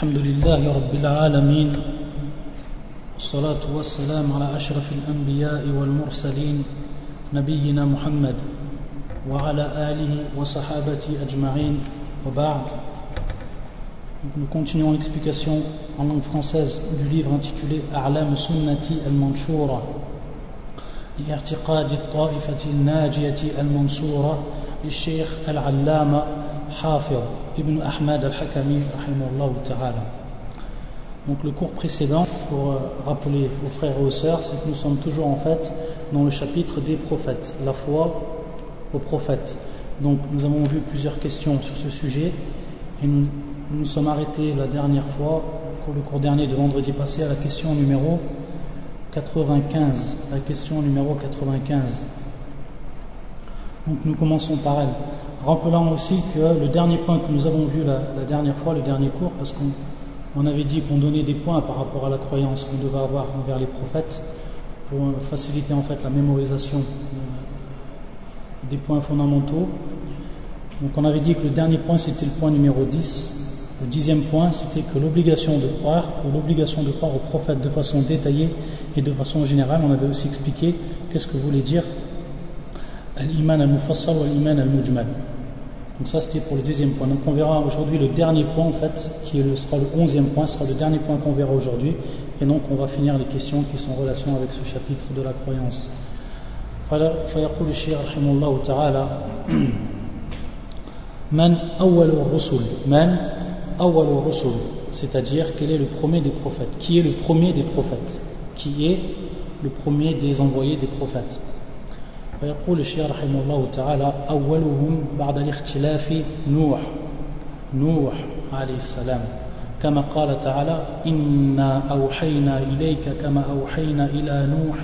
الحمد لله رب العالمين والصلاة والسلام على أشرف الأنبياء والمرسلين نبينا محمد وعلى آله وصحابته أجمعين وبعد. Nous continuons l'explication en langue française du livre intitulé A'lam Sunnati al-Manshura لإعتقاد الطائفة الناجية المنصورة للشيخ العلامة حافظ ابن أحمد الحكمي رحمه الله تعالى. Donc le cours précédent, pour rappeler aux frères et aux sœurs, c'est que nous sommes toujours en fait dans le chapitre des prophètes, la foi aux prophètes. Donc nous avons vu plusieurs questions sur ce sujet et nous nous sommes arrêtés la dernière fois, pour le cours dernier de vendredi passé, à la question numéro 95. La question numéro 95. Donc nous commençons par elle. Rappelant aussi que le dernier point que nous avons vu la dernière fois, le dernier cours, parce qu'on avait dit qu'on donnait des points par rapport à la croyance qu'on devait avoir envers les prophètes pour faciliter en fait la mémorisation des points fondamentaux. Donc on avait dit que le dernier point c'était le point numéro 10. Le 10e point c'était que l'obligation de croire aux prophètes de façon détaillée et de façon générale. On avait aussi expliqué qu'est-ce que voulait dire al-iman al-mufassal ou al-iman al-mujmal. Donc ça c'était pour le 10e point. Donc on verra aujourd'hui le dernier point en fait, sera le 11e point, sera le dernier point qu'on verra aujourd'hui. Et donc on va finir les questions qui sont en relation avec ce chapitre de la croyance. فيقول الشيخ رحمه الله تعالى من أول الرسل, c'est-à-dire quel est le premier des prophètes, qui est le premier des prophètes, qui est le premier des envoyés des prophètes. فيقول الشيخ رحمه الله تعالى أولهم بعد الاختلاف نوح عليه السلام كما قال تعالى إنا أوحينا إليك كما أوحينا إلى نوح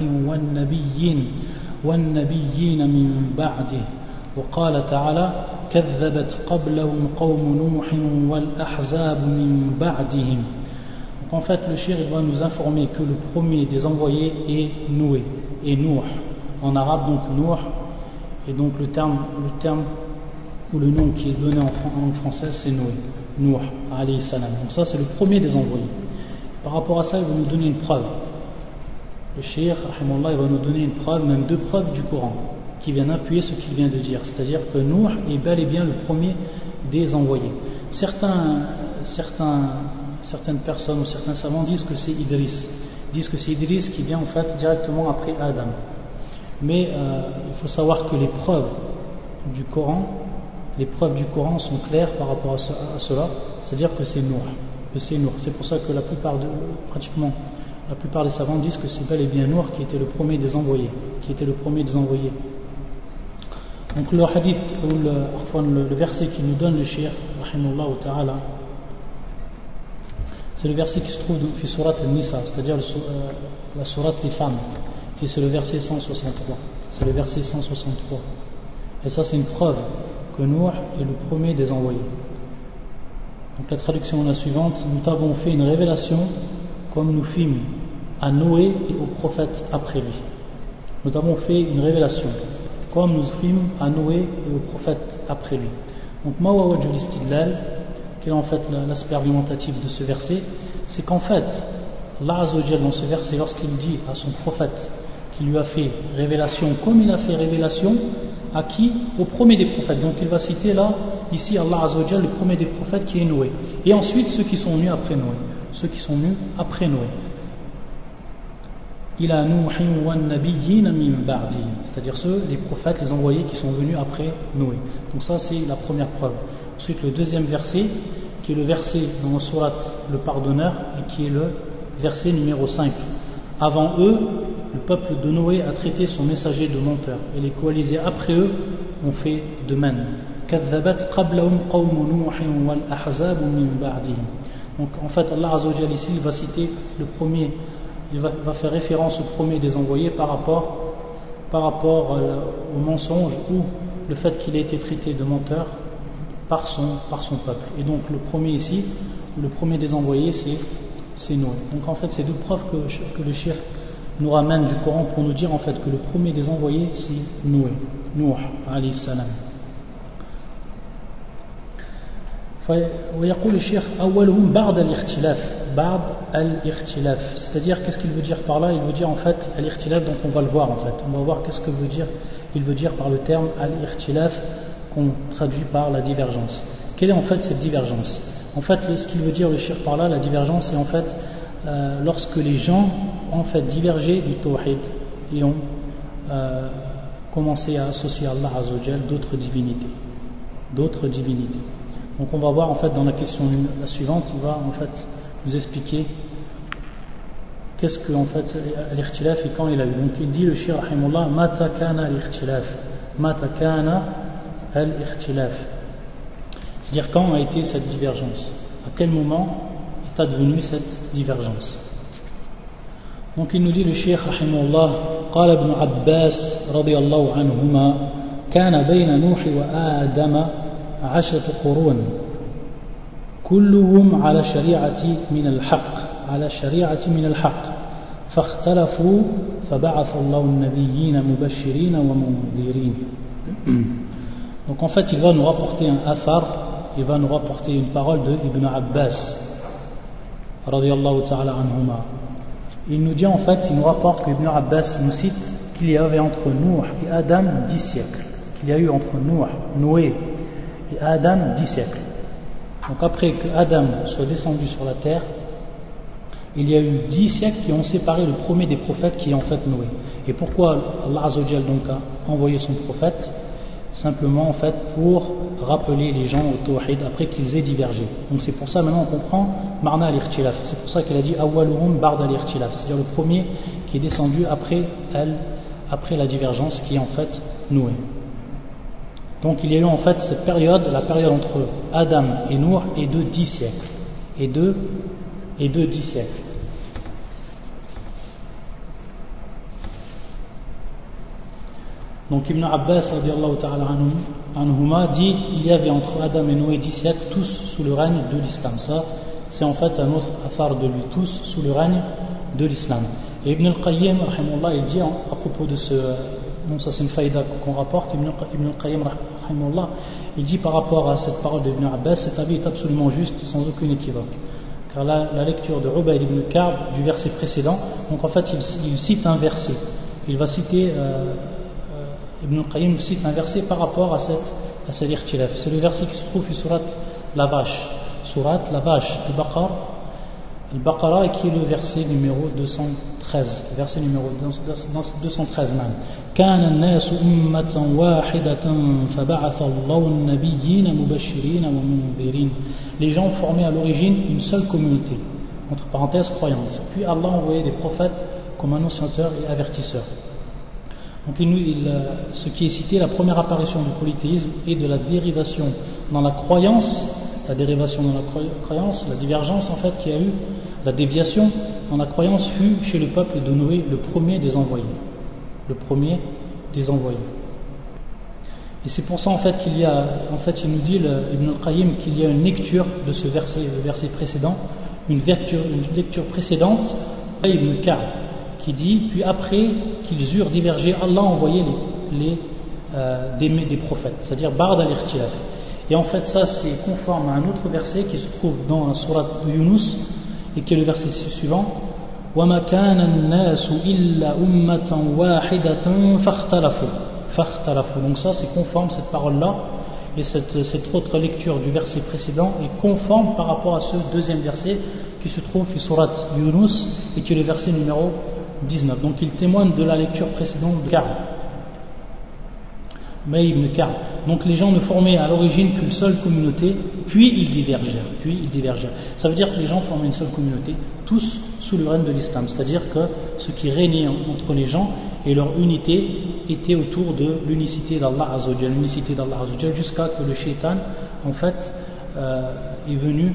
والنبيين من بعده وقال تعالى كذبت قبلهم قوم نوح والأحزاب من بعدهم. Donc en fait le cheikh va nous informer que le premier des envoyés est Noé, et Nuh en arabe, donc Nuh, et donc le terme ou le nom qui est donné en langue française c'est Noé, Nuh alayhi salam. Donc ça c'est le premier des envoyés. Par rapport à ça il va nous donner une preuve. Le cheikh rahimahullah il va nous donner une preuve, même deux preuves du Coran qui viennent appuyer ce qu'il vient de dire, c'est-à-dire que Nuh est bel et bien le premier des envoyés. Certaines personnes ou certains savants disent que c'est Idris, qui vient en fait directement après Adam. Mais il faut savoir que les preuves du Coran sont claires par rapport à cela, c'est-à-dire que c'est Nuh. C'est pour ça que pratiquement la plupart des savants disent que c'est bel et bien Nuh qui était le premier des envoyés. Donc le hadith ou le verset qui nous donne le cheikh rahimahullah ta'ala, c'est le verset qui se trouve dans surat al-Nisa, c'est-à-dire la surat les femmes, et c'est le verset 163. Et ça c'est une preuve que Nuh est le premier des envoyés. Donc la traduction est la suivante: nous t'avons fait une révélation comme nous fîmes à Noé et aux prophètes après lui. Nous avons fait une révélation comme nous fîmes à Noé et aux prophètes après lui. Donc ma wajhul istidlal, quel est en fait l'aspect argumentatif de ce verset, c'est qu'en fait Allah Azza wa Jalla dans ce verset, lorsqu'il dit à son prophète qu'il lui a fait révélation comme il a fait révélation à qui? Au premier des prophètes. Donc il va citer là ici Allah Azza wa Jalla le premier des prophètes qui est Noé, et ensuite ceux qui sont venus après Noé, c'est-à-dire les prophètes, les envoyés qui sont venus après Noé. Donc ça c'est la première preuve. Ensuite le deuxième verset, qui est le verset dans le surat le pardonneur, et qui est le verset numéro 5. Avant eux, le peuple de Noé a traité son messager de menteur, et les coalisés après eux ont fait de même. Donc en fait Allah Azza wa Jalla ici il va citer le premier, il va faire référence au premier des envoyés par rapport au mensonge ou le fait qu'il ait été traité de menteur par son peuple. Et donc le premier ici, le premier des envoyés c'est Noé. Donc en fait c'est deux preuves que le cheikh nous ramène du Coran pour nous dire en fait que le premier des envoyés c'est Noé, Nuh alayhi salam. ويقول الشيخ أولهم بعد الاختلاف بعد الاختلاف, c'est-à-dire qu'est-ce qu'il veut dire par là? Il veut dire en fait al-ikhtilaf, donc on va le voir en fait, on va voir qu'est-ce que il veut dire par le terme al-ikhtilaf qu'on traduit par la divergence. Quelle est en fait cette divergence? En fait, ce qu'il veut dire le cheikh par là, la divergence, c'est en fait lorsque les gens ont en fait divergé du tawhid et ont commencé à associer à Allah Azza wa Jal d'autres divinités. Donc on va voir en fait dans la question la suivante, il va en fait nous expliquer qu'est-ce que en fait l'ikhtilaf et quand il a eu. Donc il dit le cheikh rahimahullah, mata kana al-ikhtilaf, c'est-à-dire quand a été cette divergence, à quel moment est advenue cette divergence. Donc il nous dit le cheikh rahimahullah, قال ابن عباس رضي الله عنهما كان بين نوح وآدم 10 قرون كلهم على شريعة من الحق فاختلفوا فبعث الله النبيين مبشرين ومنذرين. Donc en fait il va nous rapporter un athar, il va nous rapporter une parole de Ibn Abbas radiyallahu ta'ala anhuma. Il nous dit en fait, il nous rapporte que Ibn Abbas nous cite qu'il y avait entre Nuh et Adam 10 siècles, qu'il y a eu entre Noé et Adam 10 siècles. Donc après que Adam soit descendu sur la terre, il y a eu 10 siècles qui ont séparé le premier des prophètes qui est en fait Noé. Et pourquoi Allah Azza wa Jal donc a envoyé son prophète? Simplement en fait pour rappeler les gens au tawhid après qu'ils aient divergé. Donc c'est pour ça maintenant on comprend Marna al-ikhtilaf. C'est pour ça qu'il a dit Awwaluhum ba'da al-ikhtilaf, c'est-à-dire le premier qui est descendu après la divergence qui est en fait Noé. Donc il y a eu en fait cette période, la période entre Adam et Nour est de 10 siècles. Et de 10 siècles. Donc Ibn Abbas radiallahu ta'ala anhuma dit il y avait entre Adam et Noé 10 siècles, tous sous le règne de l'islam. Ça c'est en fait un autre affaire de lui, tous sous le règne de l'islam. Et Ibn al-Qayyim rahimahullah il dit à propos de ce, non ça c'est une faïda qu'on rapporte, Ibn al-Qayyim rahimahullah il dit par rapport à cette parole d'Ibn Abbas, cet avis est absolument juste sans aucun équivoque. Car la lecture de Ubayd ibn Ka'b du verset précédent, donc en fait il cite un verset, il va citer Ibn al-Qayyim cite un verset par rapport à cette ikhtilaf. C'est le verset qui se trouve sur surat la vache, al-Baqarah, et qui est le verset numéro 213, verset numéro 213 même. كان الناس أمة واحدة فبعث الله النبيين مبشرين ومنذرين. Les gens formaient à l'origine une seule communauté, entre parenthèses croyante. Puis Allah envoyait des prophètes comme annonciateurs et avertisseurs. Donc ce qui est cité, la première apparition du polythéisme et de la dérivation dans la croyance, la divergence en fait qu'il y a eu, la déviation dans la croyance fut chez le peuple de Noé le premier des envoyés. Et c'est pour ça en fait qu'il y a, en fait il nous dit Ibn al-Qayyim qu'il y a une lecture de ce verset, le verset précédent, une lecture précédente, Ibn Ka'b, qui dit, puis après qu'ils eurent divergé, Allah a envoyé des prophètes, c'est-à-dire Ba'd al-ikhtilaf. Et en fait ça c'est conforme à un autre verset qui se trouve dans la sourate de Yunus et qui est le verset suivant, وَمَا كَانَ النَّاسُ إِلَّا أُمَّةً وَاحِدَةً فَاخْتَلَفُوا. Donc ça c'est conforme, cette parole-là, et cette autre lecture du verset précédent est conforme par rapport à ce deuxième verset qui se trouve dans sourate Yunus et qui est le verset numéro 19. Donc il témoigne de la lecture précédente de Ka'b. Donc les gens ne formaient à l'origine qu'une seule communauté, puis ils divergèrent. Ça veut dire que les gens formaient une seule communauté, tous sous le règne de l'islam. C'est-à-dire que ce qui régnait entre les gens et leur unité était autour de l'unicité d'Allah Azza wa Jal, jusqu'à que le shaitan en fait est venu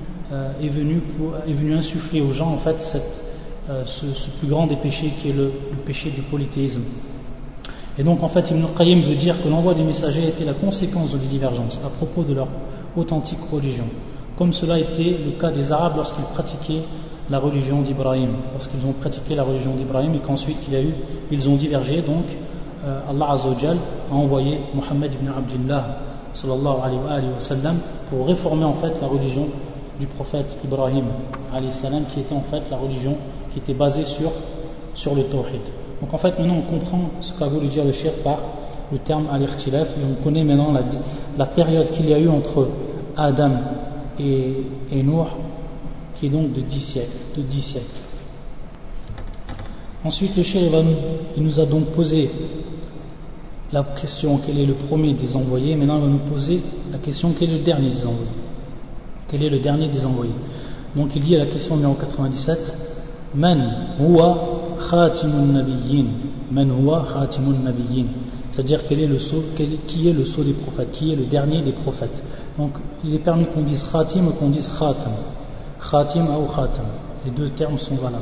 insuffler aux gens en fait ce plus grand des péchés qui est le péché du polythéisme. Et donc en fait Ibn al-Qayyim veut dire que l'envoi des messagers était la conséquence de la divergence à propos de leur authentique religion, comme cela était le cas des Arabes lorsqu'ils pratiquaient la religion d'Ibrahim, lorsqu'ils ont pratiqué la religion d'Ibrahim et qu'ensuite ils ont divergé. Donc Allah Azza wa Jal a envoyé Muhammad ibn Abdullah sallallahu alayhi wa sallam, pour réformer en fait la religion du prophète Ibrahim alayhi salam, qui était en fait la religion qui était basée sur le tawhid. Donc en fait maintenant on comprend ce qu'a voulu dire le cheikh par le terme al-ikhtilaf, et on connaît maintenant la période qu'il y a eu entre Adam et Nuh, qui est donc de 10 siècles. Ensuite le cheikh il nous a donc posé la question quel est le premier des envoyés. Maintenant il va nous poser la question quel est le dernier des envoyés. Quel est le dernier des envoyés? Donc il dit à la question numéro 97, Man huwa khatimun nabiyyin. Man huwa khatimun nabiyyin. C'est-à-dire qui est le sceau des prophètes, qui est le dernier des prophètes. Donc il est permis qu'on dise khatim ou qu'on dise khatam. Khatim ou khatam. Les deux termes sont valables.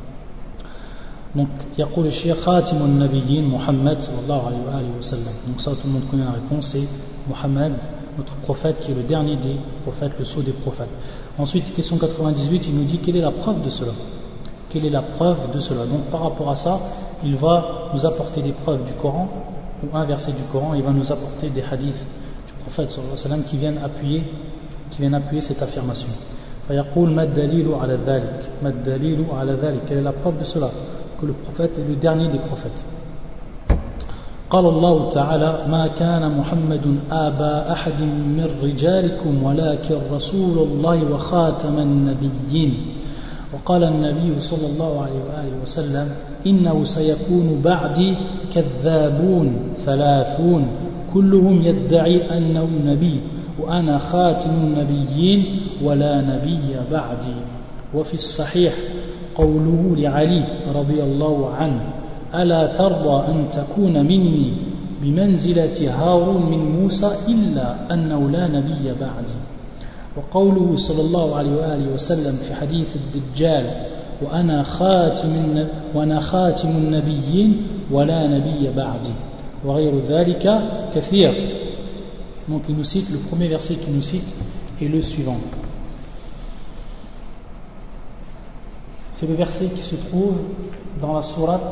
Donc يقول الشيخ خاتم النبيين محمد صلى الله عليه وسلم. Donc ça tout le monde connaît la réponse, c'est Muhammad, notre prophète qui est le dernier des prophètes, le sceau des prophètes. Ensuite, question 98, il nous dit quelle est la preuve de cela. Quelle est la preuve de cela? Donc par rapport à ça, il va nous apporter des preuves du Coran, ou un verset du Coran, il va nous apporter des hadiths du prophète sallallahu alayhi wa sallam qui viennent appuyer cette affirmation. فيقول ما الدليل على ذلك. ما الدليل على ذلك. Quelle est la preuve de cela? Que le prophète est le dernier des prophètes. قال الله تعالى ما كان محمد آبا أحد من رجالكم ولكن رسول الله وخاتم النبيين. وقال النبي صلى الله عليه وآله وسلم إنه سيكون بعدي كذابون ثلاثون كلهم يدعي أنه نبي وأنا خاتم النبيين ولا نبي بعدي. وفي الصحيح قوله لعلي رضي الله عنه ألا ترضى أن تكون مني بمنزلة هارون من موسى إلا أنه لا نبي بعدي. وقوله صلى الله عليه وآله وسلم في حديث الدجال وأنا خاتم النبيين ولا نبي بعدي وغير ذلك كثير. Donc il nous cite, le premier verset qu'il nous cite est le suivant. C'est le verset qui se trouve dans la sourate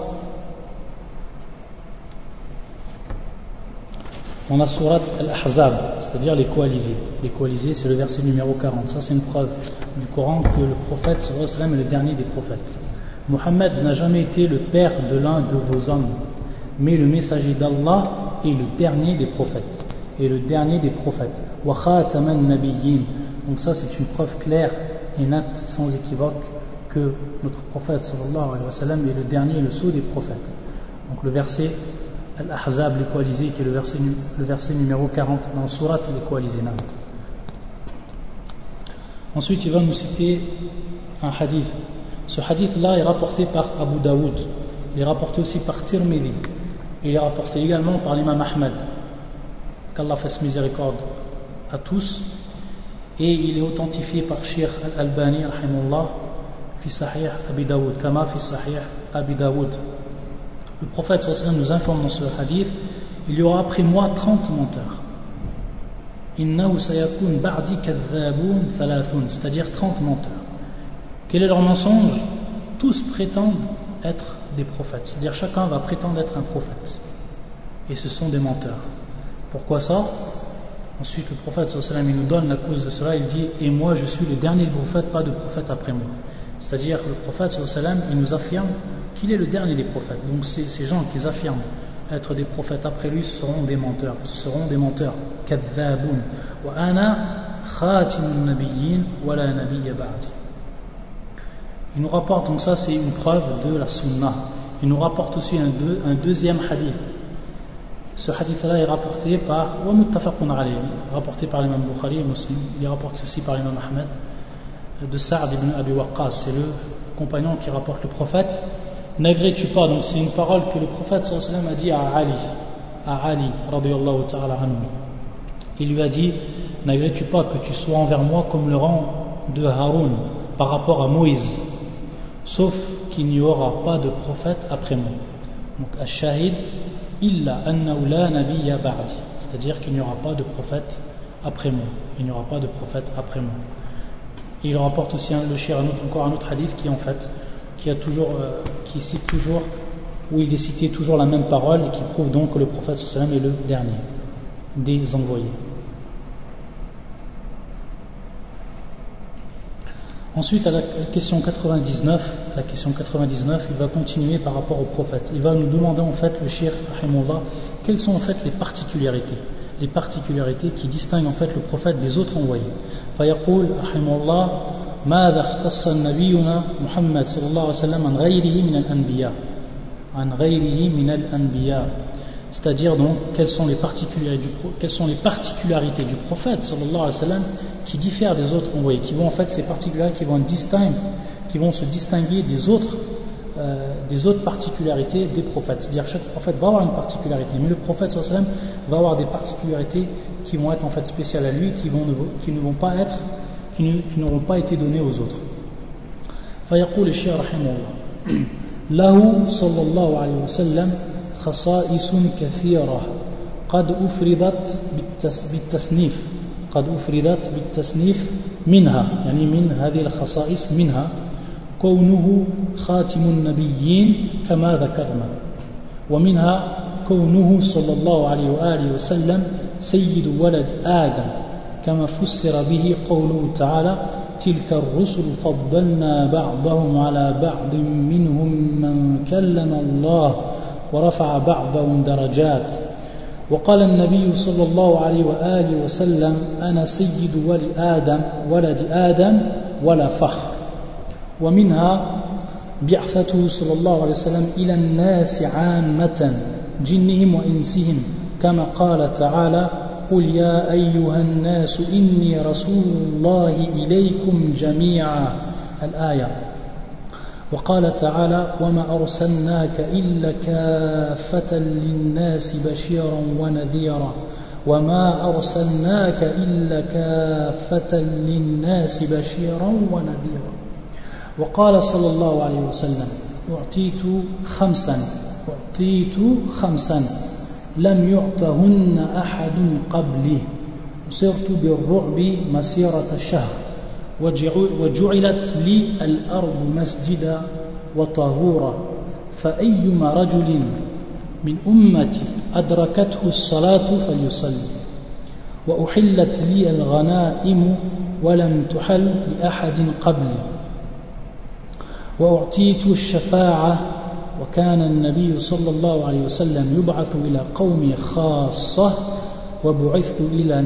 Al-Ahzab, c'est-à-dire les coalisés. Les coalisés, c'est le verset numéro 40. Ça, c'est une preuve du Coran que le prophète sallallahu alayhi wa sallam est le dernier des prophètes. Mohammed n'a jamais été le père de l'un de vos hommes, mais le messager d'Allah est le dernier des prophètes. Et le dernier des prophètes. Wa khataman nabiyyin. Donc ça, c'est une preuve claire et nette, sans équivoque, que notre prophète sallallahu alayhi wa sallam est le dernier et le sceau des prophètes. Donc le verset Al-Ahzab, les coalisés, qui est le verset numéro 40 dans le surat les coalisés. Ensuite il va nous citer un hadith. Ce hadith là est rapporté par Abu Daoud, il est rapporté aussi par Tirmidhi, il est rapporté également par l'imam Ahmad, qu'Allah fasse miséricorde à tous, et il est authentifié par Cheikh Al-Albani rahimahullah fi Sahih Abi Daoud, kama fi Sahih Abi Daoud. Le prophète sallallahu alayhi wa sallam nous informe dans ce hadith, il y aura après moi 30 menteurs. Innahu sayakun ba'di kadhabun thalathun, c'est-à-dire 30 menteurs. Quel est leur mensonge? Tous prétendent être des prophètes, c'est-à-dire chacun va prétendre être un prophète. Et ce sont des menteurs. Pourquoi ça? Ensuite le prophète sallallahu alayhi wa sallam il nous donne la cause de cela, il dit et moi je suis le dernier des prophètes, pas de prophète après moi. C'est-à-dire le prophète sallallahu alayhi wa sallam il nous affirme qu'il est le dernier des prophètes. Donc ces gens qui affirment être des prophètes après lui seront des menteurs. Kadhabun. Wa ana khatimun nabiyyin wa la nabiyya ba'di. Il nous rapporte, donc ça c'est une preuve de la sunnah. Il nous rapporte aussi un deuxième hadith. Ce hadith-là est rapporté par l'imam Bukhari et Muslim. Il est rapporté aussi par l'imam Ahmed de Sa'd ibn Abi Waqqas. C'est le compagnon qui rapporte le prophète. N'agrées-tu pas, donc c'est une parole que le prophète sallallahu alayhi wa sallam a dit à Ali radiyallahu ta'ala anhu. Il lui a dit n'agrées-tu pas que tu sois envers moi comme le rang de Haroun par rapport à Moïse, sauf qu'il n'y aura pas de prophète après moi. Donc ash-shahid illa annahu la nabiyya ba'di, c'est-à-dire qu'il n'y aura pas de prophète après moi. Il n'y aura pas de prophète après moi. Et il rapporte aussi le shir encore un autre hadith qui cite toujours, où il est cité toujours la même parole et qui prouve donc que le prophète sallallahu alayhi wa sallam est le dernier des envoyés. Ensuite, à la question 99, il va continuer par rapport au prophète. Il va nous demander en fait, le cheikh rahimahullah, quelles sont en fait les particularités qui distinguent en fait le prophète des autres envoyés. فيقول رحمه الله ماذا اختص نبينا محمد صلى الله عليه وسلم عن غيره من الأنبياء. C'est-à-dire donc quelles sont les particularités du prophète sallallahu alayhi wa sallam qui diffèrent des autres envoyés, qui vont en fait ces particularités qui vont se distinguer des autres particularités des prophètes. C'est-à-dire chaque prophète va avoir une particularité, mais le prophète sallallahu alayhi wa sallam va avoir des particularités qui vont être en fait spéciales à lui, qui n'auront pas été données aux autres. فيقول الشيخ رحمه الله له صلى الله عليه وسلم خصائص كثيرة قد أفردت بالتصنيف منها، يعني من هذه الخصائص منها كونه خاتم النبيين كما ذكرنا، ومنها كونه صلى الله عليه وآله وسلم سيد ولد آدم كما فسر به قوله تعالى تلك الرسل فضلنا بعضهم على بعض منهم من كلم الله ورفع بعضهم درجات. وقال النبي صلى الله عليه وآله وسلم أنا سيد ولد آدم ولا فخر. ومنها بعثته صلى الله عليه وسلم إلى الناس عامة جنهم وإنسهم كما قال تعالى قل يا أيها الناس إني رسول الله إليكم جميعا الآية. وقال تعالى وما أرسلناك إلا كافة للناس بشيرا ونذيرا وما أرسلناك إلا كافة للناس بشيرا ونذيرا. وقال صلى الله عليه وسلم أعطيت خمسا لم يعطهن أحد قبلي صرت بالرعب مسيرة شهر وجعلت لي الأرض مسجدا وطهورا فأيما رجل من أمتي أدركته الصلاة فليصلي وأحلت لي الغنائم ولم تحل لأحد قبلي وأعطيت الشفاعة وكان النبي صلى الله عليه وسلم يبعث إلى قوم خاصة وبعثت إلى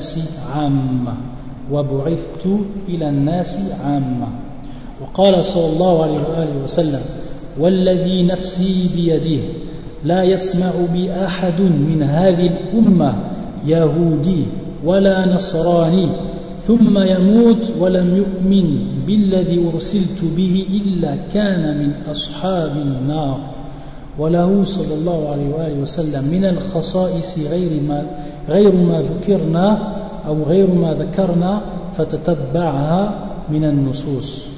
الناس عامة. وقال صلى الله عليه وآله وسلم والذي نفسي بيده لا يسمع بي أحد من هذه الأمة يهودي ولا نصراني ثم يموت ولم يؤمن بالذي أرسلت به إلا كان من أصحاب النار. وله صلى الله عليه وآله وسلم من الخصائص غير ما ذكرنا فتتبعها من النصوص.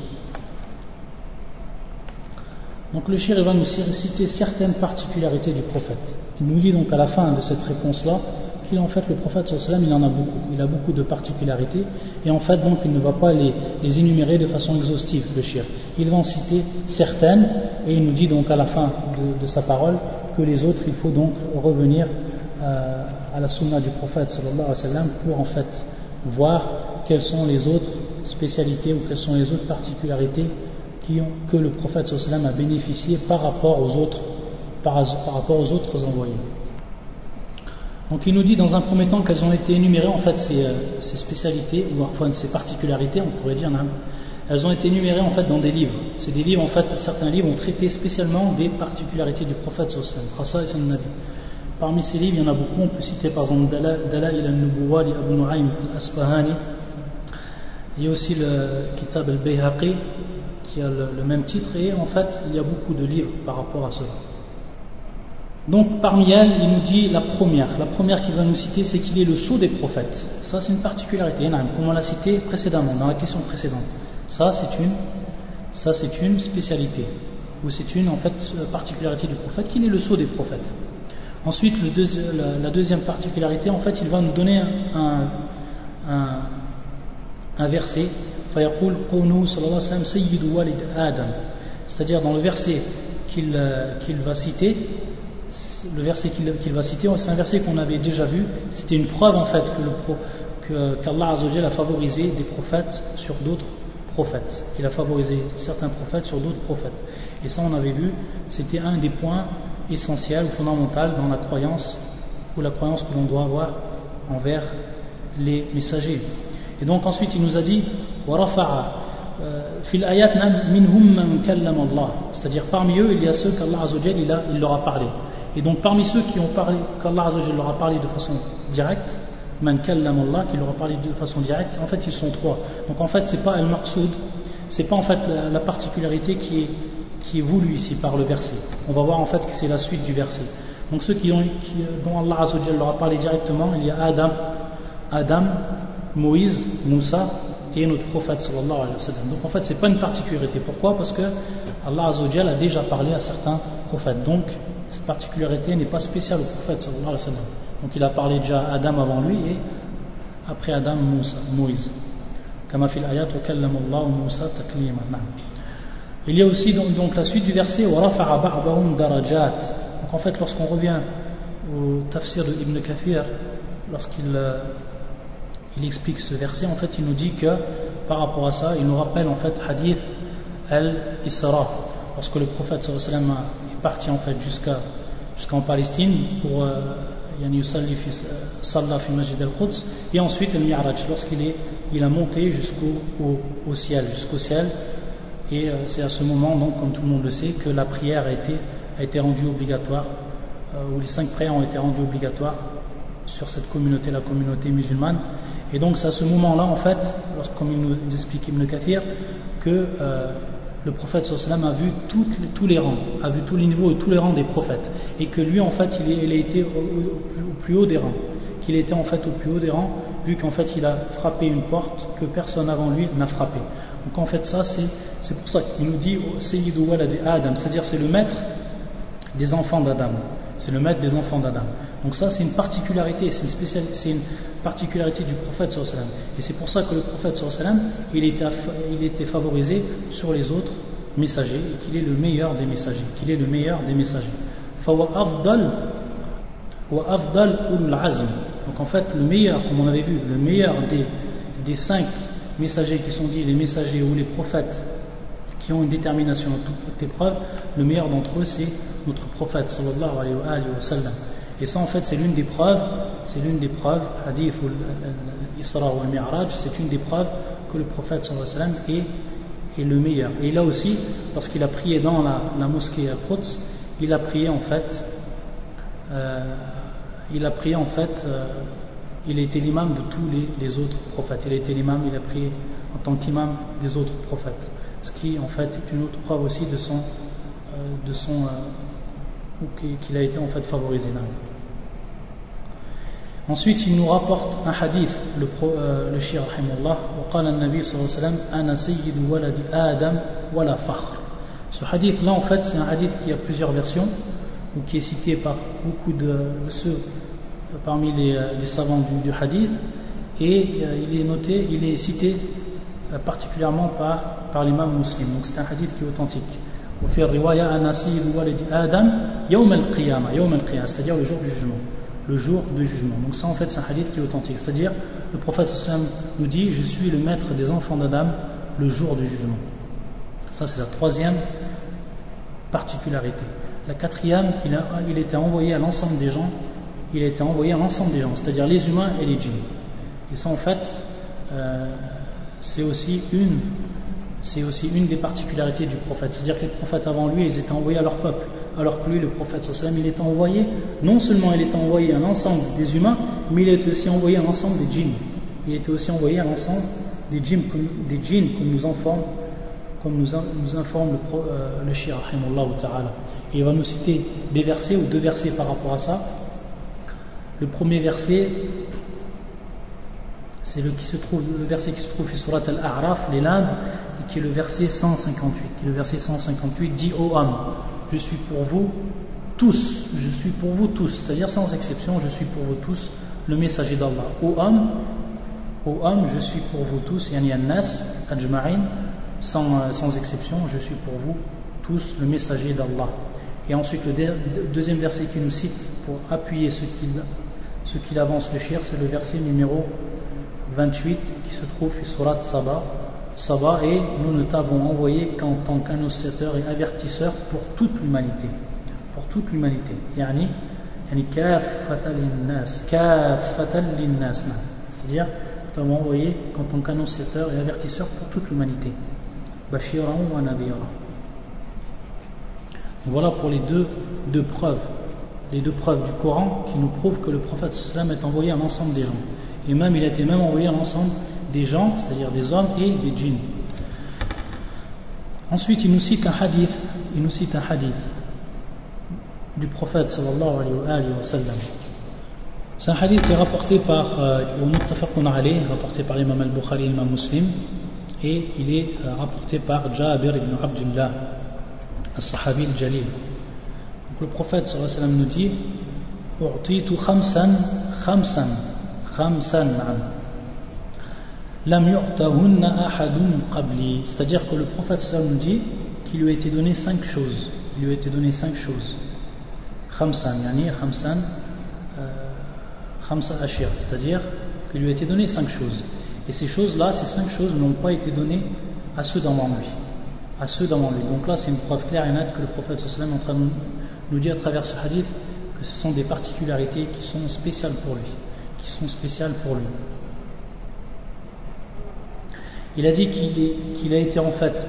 Donc le cheikh va nous citer certaines particularités du prophète. Il nous dit donc à la fin de cette réponse-là qu'en fait le prophète sallallahu alayhi wa sallam, il en a beaucoup. Il a beaucoup de particularités et en fait donc il ne va pas les énumérer de façon exhaustive, le cheikh. Il va en citer certaines et il nous dit donc à la fin de sa parole que les autres, il faut donc revenir à la sunna du prophète sallallahu alayhi wa sallam pour en fait voir quelles sont les autres spécialités ou quelles sont les autres particularités que le prophète sallallahu alayhi wa sallam a bénéficié par rapport aux autres envoyés. Donc il nous dit dans un premier temps qu'elles ont été énumérées en fait ces spécialités ou parfois ces particularités, on pourrait dire, elles ont été énumérées en fait dans des livres. C'est des livres en fait, certains livres ont traité spécialement des particularités du prophète sallallahu alayhi wa sallam. Parmi ces livres, il y en a beaucoup. On peut citer par exemple Dala'il al-Nubuwwa li Abu Nu'aym al-Asbahani. Il y a aussi le Kitab al-Bayhaqi qui a le même titre, et en fait il y a beaucoup de livres par rapport à cela. Donc parmi elles, il nous dit la première qu'il va nous citer, c'est qu'il est le sceau des prophètes. Ça c'est une particularité, comme on l'a cité précédemment, dans la question précédente. Ça c'est une spécialité, ou c'est une en fait particularité du prophète, qu'il est le sceau des prophètes. Ensuite, la deuxième particularité, en fait, il va nous donner un verset, فَيَقُولْ قَوْنُهُ صَلَّى اللَّهُ عَلَيْهِ وَسَلَّمَ سَيِّدُ وَلِدْ آدَمَ. C'est-à-dire dans le verset qu'il va citer, c'est un verset qu'on avait déjà vu. C'était une preuve en fait qu'Allah Azza wa Jalla a favorisé des prophètes sur d'autres prophètes, qu'il a favorisé certains prophètes sur d'autres prophètes. Et ça, on avait vu, c'était un des points essentiels ou fondamentaux dans la croyance, ou la croyance que l'on doit avoir envers les messagers. Et donc ensuite il nous a dit c'est-à-dire parmi eux il y a ceux qu'Allah Azza wa Jalla il leur a parlé. Et donc parmi ceux qui ont parlé, qu'Allah Azza wa Jalla leur a parlé de façon directe, man kallam Allah, qui leur a parlé de façon directe, en fait ils sont trois. Donc en fait c'est pas al-maqsoud, c'est pas en fait la particularité qui est voulue ici par le verset. On va voir en fait que c'est la suite du verset. Donc ceux dont Allah Azza wa Jalla leur a parlé directement, il y a Adam, Moïse, Moussa et notre prophète sallallahu alayhi wa sallam. Donc en fait c'est pas une particularité. Pourquoi? Parce que Allah Azza wa Jalla a déjà parlé à certains prophètes. Donc cette particularité n'est pas spéciale au prophète sallallahu alayhi wa sallam. Donc il a parlé déjà à Adam avant lui et après Adam Moïse. Kama fil ayat wa kallama Allah Moussa taklima. Il y a aussi donc la suite du verset wa rafa'a ba'dahum darajat. Donc en fait lorsqu'on revient au tafsir de Ibn Kathir, lorsqu'il il explique ce verset, en fait il nous dit que par rapport à ça il nous rappelle en fait hadith al-Isra, lorsque le prophète sallallahu alayhi wa sallam est parti en fait jusqu'en Palestine pour Salla fi Masjid al-Quds, et ensuite al-Mi'raj, lorsqu'il a monté jusqu'au ciel, et c'est à ce moment donc comme tout le monde le sait que la prière a été rendue obligatoire, ou les 5 prières ont été rendues obligatoires sur cette communauté, la communauté musulmane. Et donc c'est à ce moment-là en fait, comme il nous explique Ibn Kathir, que le prophète sallallahu alayhi wa sallam a vu tous les rangs, a vu tous les niveaux et tous les rangs des prophètes, et que lui en fait il a été au plus haut des rangs, qu'il était en fait au plus haut des rangs, vu qu'en fait il a frappé une porte que personne avant lui n'a frappé. Donc en fait ça c'est pour ça qu'il nous dit Sayyidu waladi Adam, c'est-à-dire c'est le maître des enfants d'Adam. C'est le maître des enfants d'Adam. Donc ça c'est une particularité, c'est une particularité du prophète sallallahu alayhi wa sallam. Et c'est pour ça que le prophète sallallahu alayhi wa sallam il était favorisé sur les autres messagers, et qu'il est le meilleur des messagers. Fawa afdal ulul azm. Donc en fait le meilleur, comme on avait vu, le meilleur des 5 messagers qui sont dits les messagers ou les prophètes qui ont une détermination à toute épreuve, le meilleur d'entre eux c'est notre prophète sallallahu alayhi wa sallam. Et ça en fait c'est l'une des preuves, hadith ou l'Isra ou al-Mi'raj, c'est une des preuves que le prophète sallallahu alayhi wa sallam est le meilleur. Et là aussi, lorsqu'il a prié dans la mosquée à Quds, il a prié en fait, il était l'imam de tous les autres prophètes. Il a prié en tant qu'imam des autres prophètes. Ce qui en fait est une autre preuve aussi qu'il a été en fait favorisé. Ensuite il nous rapporte un hadith, le Cheikh rahimahullah, wa qala an-nabi sallallahu alayhi wa sallam ana sayyidu waladi Adam wa la fakhr. Ce hadith là en fait c'est un hadith qui a plusieurs versions, ou qui est cité par beaucoup de ceux parmi les savants du hadith, et il est cité particulièrement par l'imam Muslim. Donc c'est un hadith qui est authentique. وفي الرواية أنا سيد ولد آدم يوم القيامة c'est-à-dire le jour du jugement. Donc ça en fait c'est un hadith qui est authentique, c'est-à-dire le prophète sallam nous dit je suis le maître des enfants d'Adam le jour du jugement. Ça c'est la 3e particularité. La 4e, il était envoyé à l'ensemble des gens, c'est-à-dire les humains et les djinns. Et ça en fait c'est aussi une des particularités du prophète, c'est-à-dire que les prophètes avant lui ils étaient envoyés à leur peuple, alors que lui, le prophète sallallahu alayhi wa sallam, il était envoyé, non seulement il était envoyé à l'ensemble des humains, mais il était aussi envoyé à l'ensemble des djinns. Il était aussi envoyé à l'ensemble des djinns, comme nous informe le Cheikh rahimahullah ta'ala. Et il va nous citer des versets ou 2 versets par rapport à ça. Le premier verset, c'est le verset qui se trouve sur Surat al-A'raf, les lames, et qui est le verset 158. Le verset 158 dit ô homme, je suis pour vous tous, c'est-à-dire sans exception, je suis pour vous tous le messager d'Allah. Ô homme, je suis pour vous tous, yani an-nas ajma'in, sans exception, je suis pour vous tous le messager d'Allah. Et ensuite le deuxième verset qu'il nous cite pour appuyer ce qu'il avance le shir, c'est le verset numéro 28 qui se trouve sur Surat Saba, Saba, et nous ne t'avons envoyé qu'en tant qu'annonciateur et avertisseur pour toute l'humanité. Pour toute l'humanité. Yani kaffatan linnas. C'est-à-dire, nous t'avons envoyé qu'en tant qu'annonciateur et avertisseur pour toute l'humanité. Bashiran wa nadhira. Voilà pour les deux preuves. Les deux preuves du Coran qui nous prouvent que le prophète sallam est envoyé à l'ensemble des gens. Et même il a été même envoyé à l'ensemble des gens, c'est-à-dire des hommes et des djinns. Ensuite, il nous cite un hadith du prophète sallallahu alayhi wa sallam. C'est un hadith qui est rapporté par rapporté par l'imam al-Bukhari et l'imam Muslim, et il est rapporté par Jabir ibn Abdullah al-Sahabi al-Jalil. Donc le prophète sallallahu alayhi wa sallam nous dit u'titu khamsan lam yu'tahunna ahadun qabli, c'est-à-dire que le prophète sallallahu alayhi wa sallam nous dit qu'il lui a été donné 5 choses. Il lui a été donné 5 choses. Khamsa ashir, c'est-à-dire qu'il lui a été donné 5 choses. Et ces choses-là, ces 5 choses n'ont pas été données à ceux d'avant lui. Donc là, c'est une preuve claire et nette que le prophète sallallahu alayhi wa sallam est en train de nous dire à travers ce hadith que ce sont des particularités qui sont spéciales pour lui. Il a dit qu'il a été en fait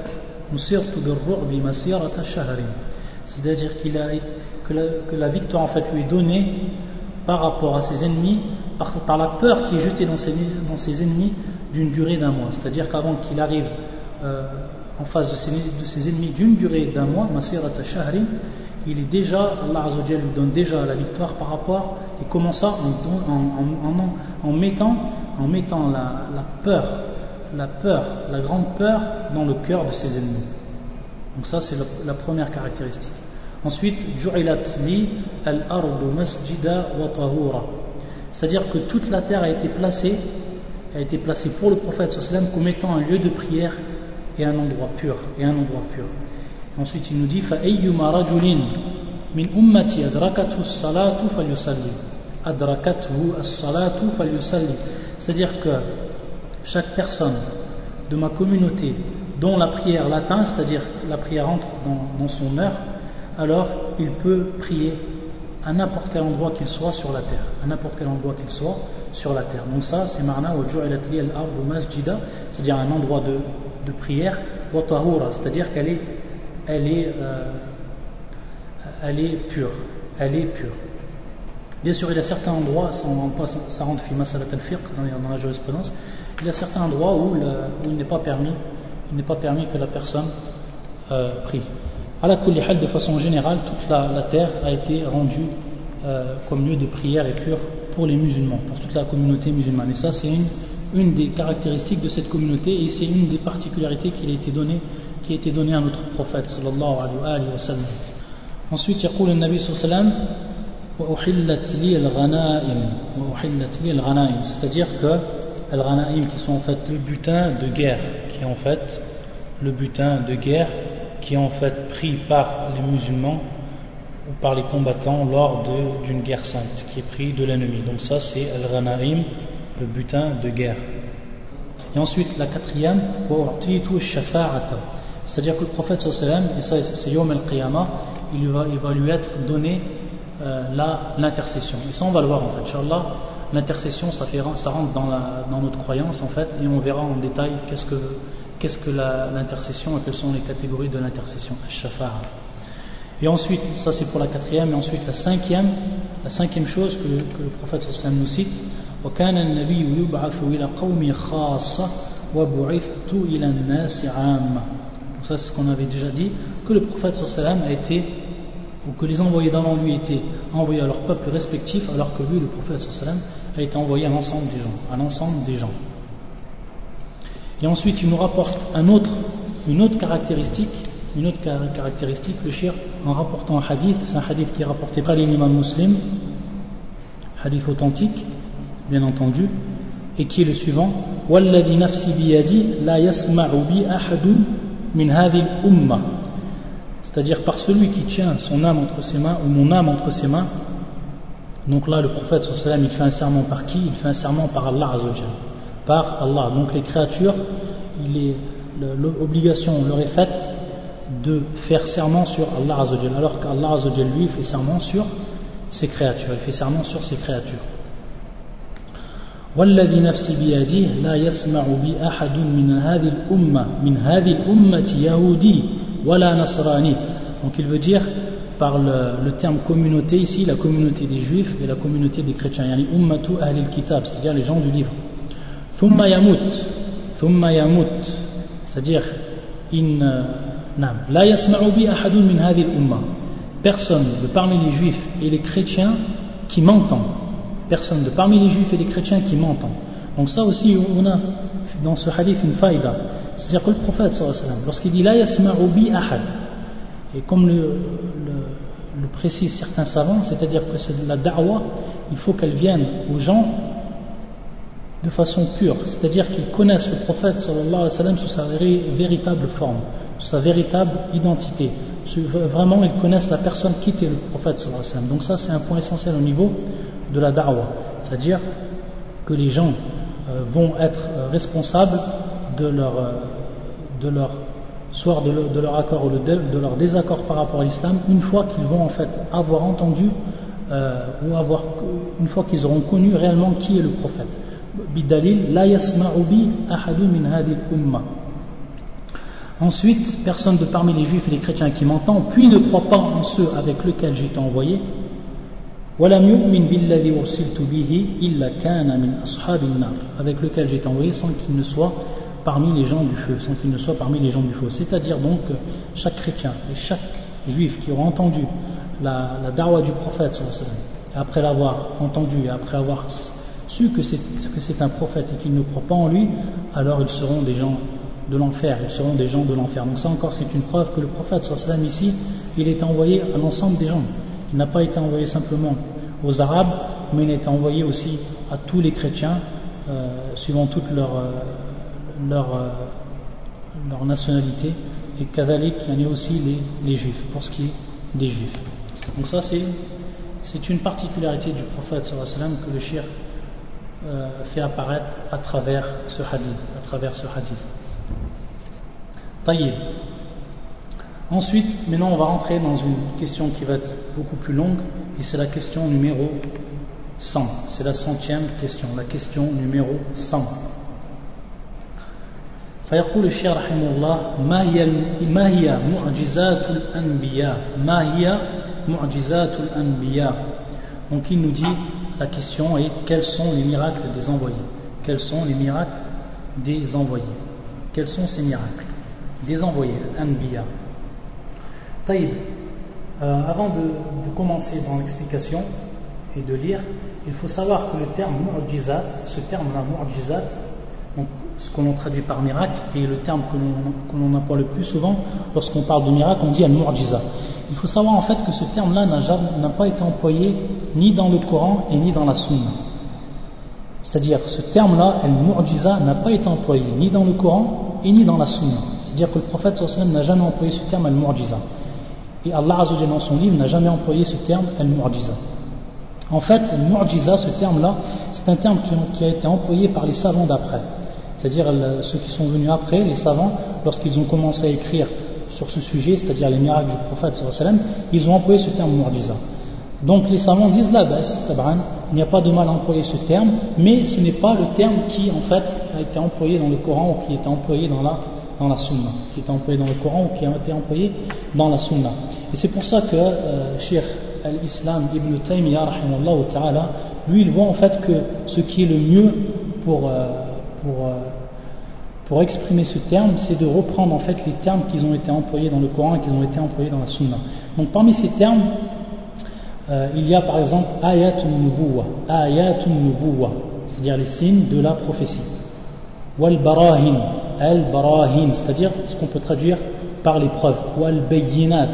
c'est-à-dire que la victoire en fait lui est donnée par rapport à ses ennemis, par la peur qui est jetée dans ses ennemis d'une durée d'un mois. C'est-à-dire qu'avant qu'il arrive en face de ses ennemis d'une durée d'un mois, il est déjà, Allah Azza wa Jalla lui donne déjà la victoire par rapport, et comment ça, en mettant la grande peur dans le cœur de ses ennemis. Donc ça, c'est la première caractéristique. Ensuite, ju'ilat li al-ardu masjida wa tahura, c'est-à-dire que toute la terre a été placée pour le prophète sallallahu alayhi wa sallam comme étant un lieu de prière et un endroit pur. Ensuite, il nous dit فَأَيُّمَا رَجُلٍ مِنْ أُمَّتِي أَدْرَكَتْهُ الصَّلَاةُ فَلْيُصَلِّ, c'est-à-dire que chaque personne de ma communauté dont la prière l'atteint, c'est-à-dire la prière entre dans son heure, alors il peut prier à n'importe quel endroit qu'il soit sur la terre. Donc ça, c'est marna wa ju'ilat li al-ardu masjida, c'est-à-dire un endroit de prière, wa tahura, c'est-à-dire qu'elle est pure. Bien sûr, il y a certains endroits, ça rentre fi masalat al-fiqh dans la jurisprudence, il y a certains endroits où il n'est pas permis que la personne prie. Ala kulli hal, de façon générale, toute la terre a été rendue comme lieu de prière et pure pour les musulmans, pour toute la communauté musulmane. Et ça, c'est une des caractéristiques de cette communauté, et c'est une des particularités qui a été donnée à notre prophète sallallahu alayhi wa sallam. Ensuite, يقول النبي صلى الله عليه وسلم وأحلت لي الغنائم, c'est-à-dire que al-ghanaim, qui sont en fait le butin de guerre, qui est en fait pris par les musulmans ou par les combattants lors d'une guerre sainte, qui est pris de l'ennemi. Donc ça, c'est al-ghanaim, le butin de guerre. Et ensuite, la quatrième, c'est-à-dire que le prophète sallallahu alayhi wa sallam, et ça c'est Yawm al-Qiyamah, il va lui être donné l'intercession. Et ça, on va le voir en fait, Inch'Allah. L'intercession, ça rentre dans notre croyance en fait, et on verra en détail qu'est-ce que l'intercession et quelles sont les catégories de l'intercession, al-shafa'a. Et ensuite, ça c'est pour la quatrième, et ensuite la cinquième chose que le prophète sallallahu alayhi wa sallam nous cite, وَكَانَ النَّبِيُّ يُبْعَثُ إِلَى قَوْمِ خَاصَّةٍ وَبُعِثْتُ إِلَى النَّاسِ عَامَّةً. Donc ça, c'est ce qu'on avait déjà dit, que le prophète sallallahu alayhi wa sallam ou que les envoyés d'avant lui étaient envoyés à leur peuple respectif, alors que lui, le prophète sallallahu alayhi wa sallam, a été envoyé à l'ensemble des gens. Et ensuite, il nous rapporte une autre caractéristique, le shir, en rapportant un hadith. C'est un hadith qui est rapporté par l'imam Muslim, hadith authentique, bien entendu, et qui est le suivant: Walladhi nafsi biyadi la yasma'u bi ahadun min hadhihi al-umma, c'est-à-dire par celui qui tient son âme entre ses mains, ou mon âme entre ses mains. Donc là, le prophète sallallahu alayhi wa sallam, il fait un serment par qui? Il fait un serment par Allah Azza wa Jalla, par Allah. Donc les créatures, l'obligation leur est faite de faire serment sur Allah Azza wa Jal, alors qu'Allah Azza wa Jal lui fait serment sur ses créatures, il fait serment sur ses créatures. والذي نفسي بيده لا يسمع بي أحد من هذه الأمة يهودي ولا نصراني. Donc il veut dire par le terme communauté ici, la communauté des juifs et la communauté des chrétiens, yani ummatu ahlil kitab, c'est-à-dire les gens du livre. Thumma yamut, c'est-à-dire la yasma'u bi ahadun min hadhihi al-umma, personne de parmi les juifs et les chrétiens qui m'entend. Personne de parmi les juifs et les chrétiens qui m'entend. Donc ça aussi on a dans ce hadith une faïda, c'est-à-dire que le prophète sallallahu alayhi wa sallam, lorsqu'il dit la yasma'u bi ahad, et comme le précisent certains savants, c'est-à-dire que c'est la da'wa, il faut qu'elle vienne aux gens de façon pure, c'est-à-dire qu'ils connaissent le prophète sallallahu alayhi wa sallam sous sa véritable forme, sous sa véritable identité. Vraiment ils connaissent la personne qui était le prophète sallallahu alayhi wa sallam. Donc ça c'est un point essentiel au niveau de la da'wa, c'est-à-dire que les gens vont être responsables de leur accord ou de leur désaccord par rapport à l'islam une fois qu'ils vont en fait avoir entendu une fois qu'ils auront connu réellement qui est le prophète. Bidalil la yasma'u bi ahadun min hadhihi al-umma. Ensuite, personne de parmi les juifs et les chrétiens qui m'entend puis ne croit pas en ceux avec lesquels j'ai été envoyé. Avec lequel j'ai été envoyé sans qu'il ne soit parmi les gens du feu, c'est-à-dire donc chaque chrétien et chaque juif qui aura entendu la da'wa du prophète après l'avoir entendu et après avoir su que c'est un prophète et qu'ils ne croient pas en lui, alors ils seront des gens de l'enfer, donc ça encore c'est une preuve que le prophète ici il est envoyé à l'ensemble des gens. Il n'a pas été envoyé simplement aux Arabes, mais il a été envoyé aussi à tous les chrétiens, suivant toute leur nationalité, et kadhalik, il y en a aussi les juifs, pour ce qui est des juifs. Donc ça c'est une particularité du prophète sallallahu alayhi wa sallam que le shir fait apparaître à travers ce hadith. Tayyib. Ensuite, maintenant on va rentrer dans une question qui va être beaucoup plus longue, et c'est la question numéro 100. C'est la 100e question, la question numéro 100. فيقول الشيخ رحمه الله ما هي معجزات الأنبياء. Donc il nous dit, la question est quels sont les miracles des envoyés? Quels sont les miracles des envoyés? Quels sont ces miracles des envoyés, Anbiya? Taïb, avant de commencer dans l'explication et de lire, il faut savoir que le terme mu'jizat, ce terme-là, mu'jizat, donc ce que l'on traduit par miracle, et le terme que l'on emploie le plus souvent lorsqu'on parle de miracle, on dit al-mu'jiza. Il faut savoir en fait que ce terme-là n'a pas été employé ni dans le Coran et ni dans la Sunna. C'est-à-dire ce terme-là, al-mu'jiza, n'a pas été employé ni dans le Coran et ni dans la Sunna. C'est-à-dire que le prophète sallallahu alayhi wa sallam n'a jamais employé ce terme al-mu'jiza. Et Allah Azza wa Jalla dans son livre n'a jamais employé ce terme al-mu'jiza. En fait, al-mu'jiza, ce terme-là, c'est un terme qui a été employé par les savants d'après. C'est-à-dire ceux qui sont venus après, les savants, lorsqu'ils ont commencé à écrire sur ce sujet, c'est-à-dire les miracles du prophète sallallahu alayhi wa sallam, ils ont employé ce terme mu'jiza. Donc les savants disent la baisse, il n'y a pas de mal à employer ce terme, mais ce n'est pas le terme qui en fait a été employé dans le Coran ou qui était employé dans la Sunna, qui était employé dans le Coran ou qui a été employé dans la Sunna. Et c'est pour ça que Cheikh al-Islam Ibn Taymiyyah rahimahullah ta'ala, lui il voit en fait que ce qui est le mieux pour exprimer ce terme, c'est de reprendre en fait les termes qui ont été employés dans le Coran et qui ont été employés dans la Sunna. Donc parmi ces termes, il y a par exemple ayatun nubuwa, c'est-à-dire les signes de la prophétie. Wal barahin, al-barahin, c'est-à-dire ce qu'on peut traduire par les preuves. Wal bayyinat,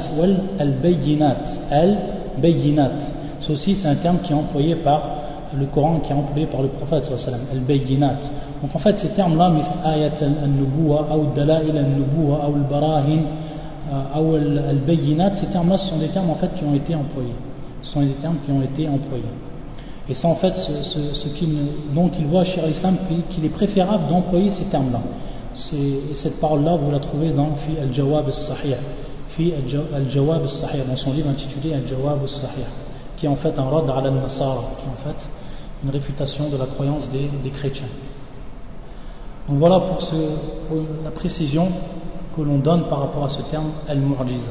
ça aussi c'est un terme qui est employé par le Coran, qui est employé par le prophète sallallahu alayhi wa sallam, al-bayyinat. Donc en fait ces termes-là, ayat al-nubuwa, ou dalail al-nubuwa, ou al-barahin, ou al-bayyinat, ces termes-là ce sont des termes en fait qui ont été employés. Ce sont des termes qui ont été employés. Et c'est en fait donc il voit chez l'islam qu'il est préférable d'employer ces termes-là. Et cette parole-là, vous la trouvez dans Fi al-Jawab al-Sahih, Fi al-Jawab al-Sahih, dans son livre intitulé Al-Jawab al-Sahih, qui est en fait un rad ala al-Nasara, qui est en fait une réfutation de la croyance des chrétiens. Donc voilà pour la précision que l'on donne par rapport à ce terme al-Mu'jiza.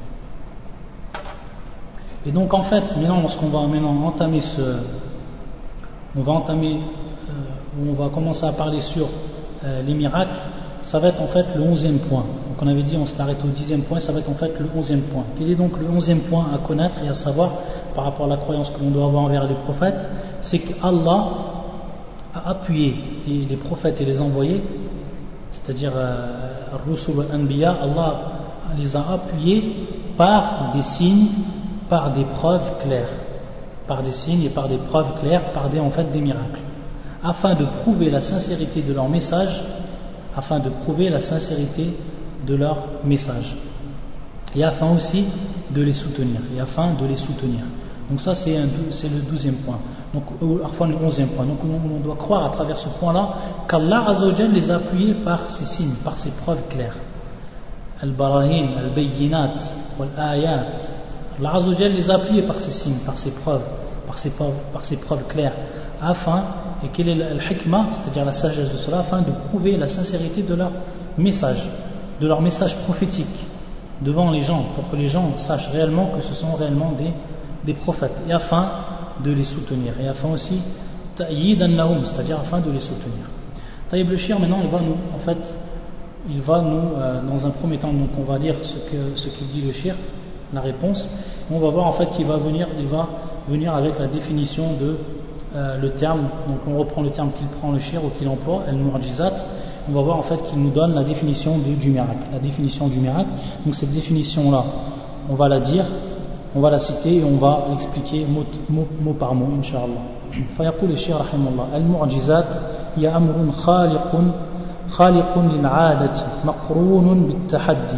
Et donc en fait, maintenant, lorsqu'on va entamer on va commencer à parler sur les miracles, ça va être en fait le 11e point. Donc on avait dit on s'est arrêté au 10e point, ça va être en fait le 11e point. Quel est donc le 11e point à connaître et à savoir par rapport à la croyance que l'on doit avoir envers les prophètes? C'est qu'Allah a appuyé les prophètes et les envoyés, c'est-à-dire Ar-Rusul al-Anbiya, Allah les a appuyés par des signes, par des preuves claires, par des signes et par des preuves claires, par des miracles, afin de prouver la sincérité de leur message, et afin aussi de les soutenir, Donc ça c'est le 12e point, donc enfin le 11e point. Donc on doit croire à travers ce point-là qu'Allah Azza wa Jalla les a appuyés par ces signes, par ces preuves claires. Al-Barahin, Al-Bayyinat, Wal-Ayat. Allah Azza wa Jalla les a appuyés par ces signes, par ces preuves claires, afin, et quelle est al-hikmah, c'est-à-dire la sagesse de cela, afin de prouver la sincérité de leur message prophétique devant les gens, pour que les gens sachent réellement que ce sont réellement des prophètes, et afin de les soutenir, et afin aussi ta'yidan lahum, c'est-à-dire afin de les soutenir. Taïb le Shir, maintenant il va nous dans un premier temps, donc on va lire ce qu'il dit le Shir, la réponse, et on va voir en fait il va venir avec la définition de le terme. Donc on reprend le terme qu'il prend le Shir ou qu'il emploie, al-Mu'jizat. On va voir en fait qu'il nous donne la définition du miracle, Donc cette définition là, on va la dire, on va la citer et on va l'expliquer mot par mot, Inch'Allah. فيقول الشيخ رحمه الله: المعجزات هي أمر خالق للعادة مقرون بالتحدي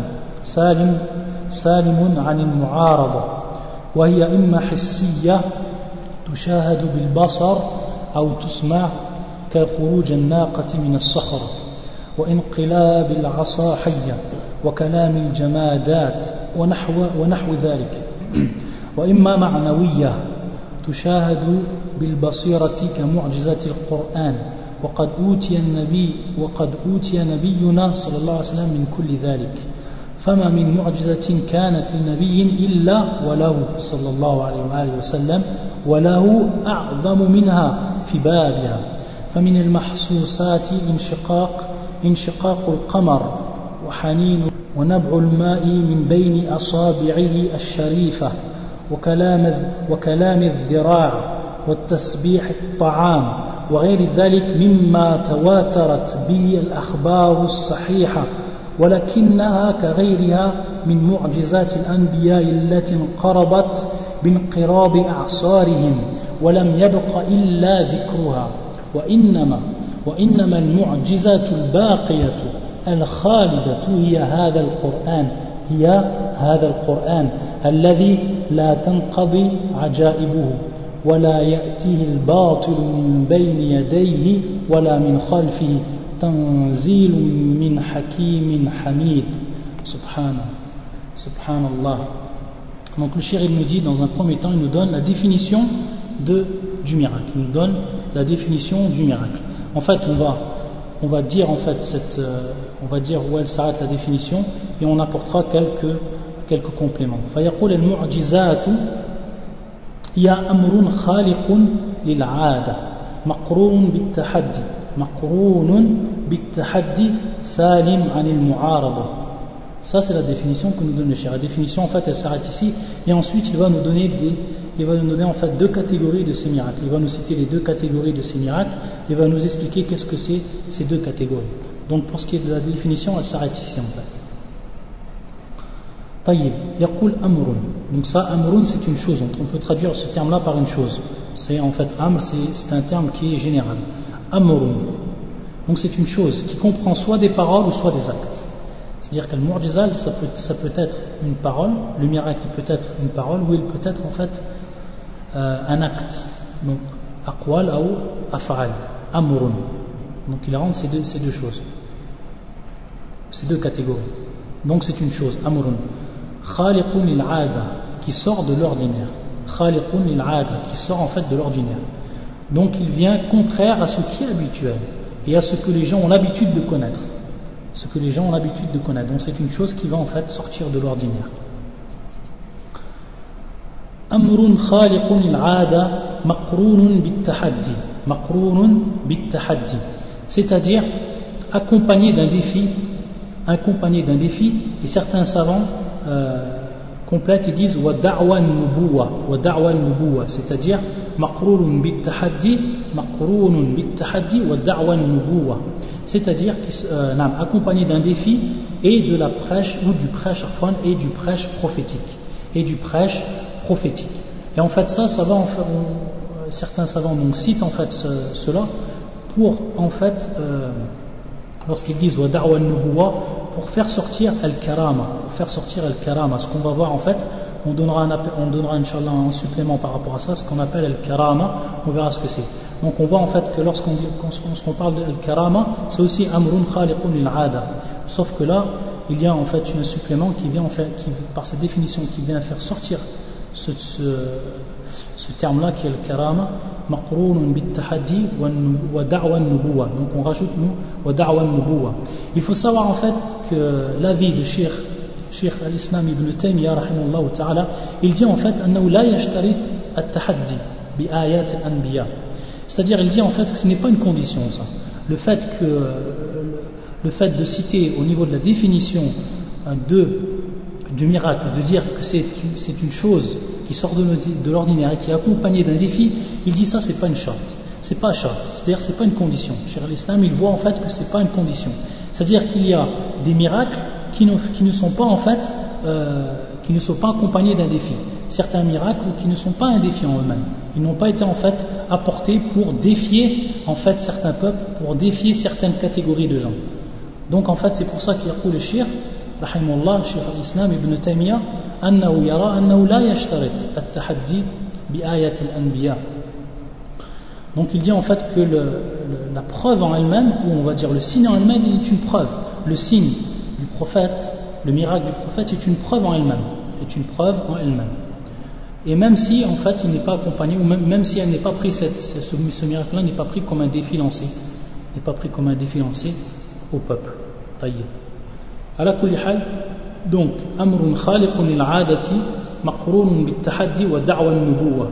سالم عن المعارضة، وهي إما حسية تشاهد بالبصر أو تسمع كخروج الناقة من الصخرة، وانقلاب العصا حية، وكلام الجمادات ونحو ذلك، وإما معنوية تشاهد بالبصيرة كمعجزة القرآن، وقد أوتي نبينا صلى الله عليه وسلم من كل ذلك، فما من معجزة كانت لنبي إلا وله صلى الله عليه وآله وسلم وله أعظم منها في بابها. فمن المحسوسات انشقاق القمر وحنين ونبع الماء من بين أصابعه الشريفة وكلام الذراع وتسبيح الطعام وغير ذلك مما تواترت به الأخبار الصحيحة، ولكنها كغيرها من معجزات الأنبياء التي انقرضت بانقراض أعصارهم ولم يبق إلا ذكرها، وإنما المعجزات الباقية الخالدة هي هذا القرآن الذي لا تنقضي عجائبه ولا يأتيه الباطل من بين يديه ولا من خلفه تنزيل من حكيم حميد. Subhanallah. Donc le Cheikh il nous dit dans un premier temps, il nous donne la définition du miracle. En fait, on va dire en fait on va dire où elle s'arrête la définition et on apportera quelques compléments. فيقول المعجزات هي أمر خالق للعادة مقرون بالتحدي سالم عن المعارضة. Ça c'est la définition que nous donne le Cheikh. La définition en fait elle s'arrête ici et ensuite il va nous donner en fait deux catégories de ces miracles. Il va nous citer les deux catégories de ces miracles et il va nous expliquer qu'est-ce que c'est ces deux catégories. Donc pour ce qui est de la définition elle s'arrête ici en fait. طيب يقول أمر. Donc ça أمر c'est une chose, on peut traduire ce terme là par une chose. C'est en fait amr, c'est un terme qui est général. Amrun, donc c'est une chose qui comprend soit des paroles ou soit des actes. C'est-à-dire que le mu'jiza ça peut être une parole, le miracle peut être une parole ou il peut être en fait un acte. Donc aqwal ou af'al, amrun. Donc il rentre ces deux choses. C'est deux catégories. Donc c'est une chose, amrun khaliqun lil aada, qui sort de l'ordinaire. Khaliqun lil aada, qui sort en fait de l'ordinaire. Donc il vient contraire à ce qui est habituel et à ce que les gens ont l'habitude de connaître. Ce que les gens ont l'habitude de connaître. Donc c'est une chose qui va en fait sortir de l'ordinaire. Amrun khaliqun lil aada maqrunun bit tahaddi. Maqrunun bit tahaddi. C'est-à-dire accompagné d'un défi, et certains savants complètent et disent wa da'wa nubuwa, c'est-à-dire maqrunun bit tahaddi wa da'wa nubuwa, c'est-à-dire accompagné d'un défi et de la prêche ou du prêche prophétique et en fait ça va en fait, certains savants donc citent en fait cela pour en fait lorsqu'ils disent wa da'wa nubuwa, pour faire sortir al-karama, ce qu'on va voir en fait, on donnera Inch'Allah un supplément par rapport à ça, ce qu'on appelle al-karama, on verra ce que c'est. Donc on voit en fait que lorsqu'on parle de al-karama, c'est aussi amrun khaliqun lil aada, sauf que là, il y a en fait un supplément qui vient en fait, par sa définition, qui vient faire sortir ce terme-là qui est al-karama, maqrounun bit tahaddi wa da'wa nubuwa. Donc on rajoute wa da'wa nubuwa. Il faut savoir en fait que l'avis de Cheikh al-Islam ibn Taymiyyah rahimahullah ta'ala, il dit en fait annahu la yashtarit at-tahaddi bi ayat al-anbiya. C'est-à-dire il dit en fait que ce n'est pas une condition ça. Le fait de citer au niveau de la définition du miracle, de dire que c'est une chose qui sort de l'ordinaire et qui est accompagnée d'un défi, il dit ça c'est pas une charte, c'est-à-dire c'est pas une condition. Cheikh al-Islam il voit en fait que c'est pas une condition, c'est-à-dire qu'il y a des miracles qui ne sont pas en fait qui ne sont pas accompagnés d'un défi. Certains miracles qui ne sont pas un défi en eux-mêmes, ils n'ont pas été en fait apportés pour défier en fait certains peuples, pour défier certaines catégories de gens. Donc en fait c'est pour ça qu'il y a le Cheikh rahimahullah, Cheikh al-Islam ibn Taymiyyah, annahu yara annahu la yashtarit at-tahaddi bi ayat al-anbiya. Donc il dit en fait que la preuve en elle-même, ou on va dire le signe en elle-même, est une preuve. Le signe du prophète, le miracle du prophète est une preuve en elle-même, Et même si en fait il n'est pas accompagné, ou même si elle n'est pas pris ce miracle-là n'est pas pris comme un défi lancé, au peuple. Taïeb. Ala kulli hal, donc amrun khaliqun lil aadati maqrunun bit tahaddi wa da'wa an-nubuwwa.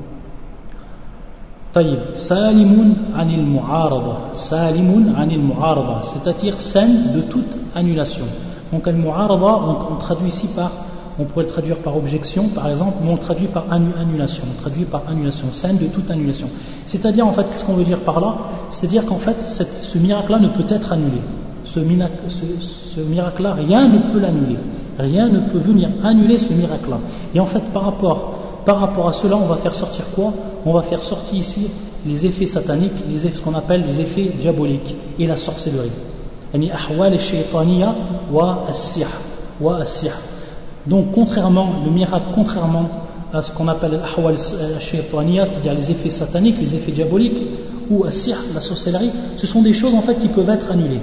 Taïeb, salimun anil mu'arada, c'est-à-dire saine de toute annulation. Donc al-mu'arada, on traduit ici on pourrait le traduire par objection par exemple, mais on le traduit par annulation, saine de toute annulation. C'est-à-dire en fait, qu'est-ce qu'on veut dire par là? C'est-à-dire qu'en fait ce miracle-là ne peut être annulé. Ce miracle-là, rien ne peut l'annuler. Rien ne peut venir annuler ce miracle-là. Et en fait, par rapport à cela, on va faire sortir quoi? On va faire sortir ici les effets sataniques, ce qu'on appelle les effets diaboliques et la sorcellerie. Yani ahwal shaytaniya wa as-sihr. Donc, contrairement à ce qu'on appelle ahwal shaytaniya, c'est-à-dire les effets sataniques, les effets diaboliques, ou as-sihr, la sorcellerie, ce sont des choses en fait qui peuvent être annulées.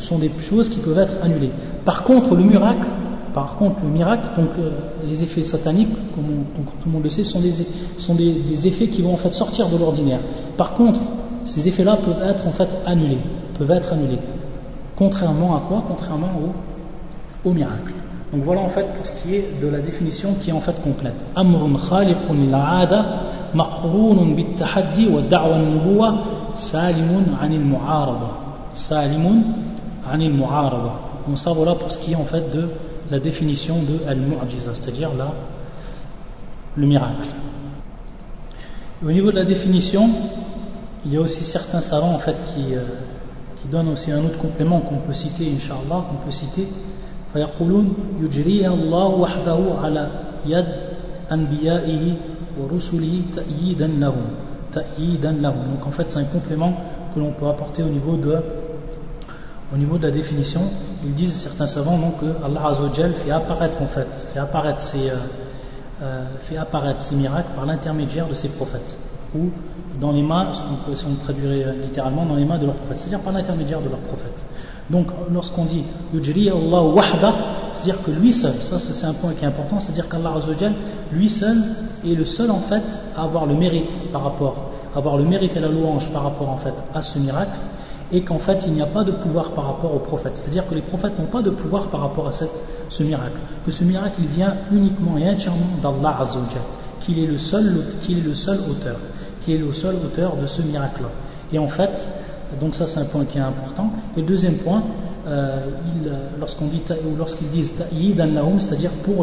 Par contre, le miracle, donc les effets sataniques, comme tout le monde le sait, sont des effets qui vont en fait sortir de l'ordinaire. Par contre, ces effets-là peuvent être en fait annulés. Contrairement à quoi? Contrairement au miracle. Donc voilà en fait pour ce qui est de la définition qui est en fait complète. Amrun khaliqun lil aada maqrunun bit tahaddi wa da'wa an-nubuwwa salimun 'anil mu'arada. Donc ça voilà pour ce qui est en fait de la définition de al-mu'jiza, c'est-à-dire le miracle. Et au niveau de la définition, il y a aussi certains savants en fait qui donnent aussi un autre complément qu'on peut citer, Inch'Allah, فيقولون يجريها الله وحده على يد أنبيائه ورسله تأييدا لهم. Donc en fait c'est un complément que l'on peut apporter au niveau de la définition. Ils disent, certains savants, donc, que Allah Azza wa Jal fait apparaître ces miracles par l'intermédiaire de ses prophètes. ou dans les mains, si on traduirait littéralement, dans les mains de leur prophète, c'est-à-dire par l'intermédiaire de leur prophète. Donc lorsqu'on dit yujri Allah wahda, c'est-à-dire que lui seul, ça c'est un point qui est important, c'est-à-dire qu'Allah Azza wa Jal, lui seul est le seul en fait à avoir le mérite et la louange par rapport en fait à ce miracle, et qu'en fait il n'y a pas de pouvoir par rapport aux prophètes, c'est-à-dire que les prophètes n'ont pas de pouvoir par rapport à ce miracle, que ce miracle il vient uniquement et entièrement d'Allah Azza wa Jal, qu'il est le seul auteur de ce miracle-là. Et en fait, donc ça c'est un point qui est important. Et le deuxième point, lorsqu'ils disent ta'yidan lahum, c'est-à-dire pour